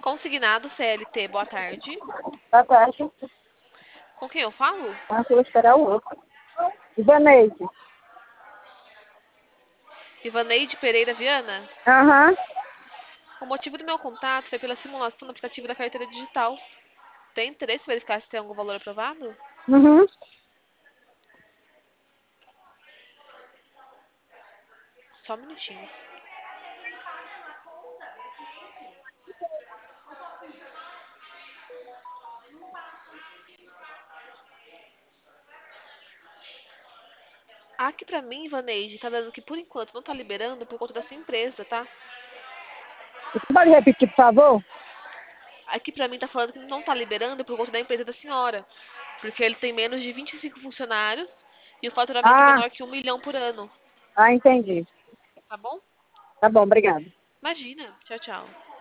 Consignado CLT, boa tarde. Boa tarde. Com quem eu falo? Eu vou esperar o outro. Ivaneide. Ivaneide Pereira Viana? Aham. O motivo do meu contato foi pela simulação do aplicativo da carteira digital. Tem interesse em verificar se tem algum valor aprovado? Uhum. Só um minutinho. Aqui pra mim, Ivaneide, tá dando que por enquanto não tá liberando por conta da sua empresa, tá? Você pode repetir, por favor? Aqui pra mim tá falando que não tá liberando por conta da empresa da senhora. Porque ele tem menos de 25 funcionários e o faturamento é Ah, menor que 1 milhão por ano. entendi. Tá bom? Tá bom, obrigada. Imagina. Tchau, tchau.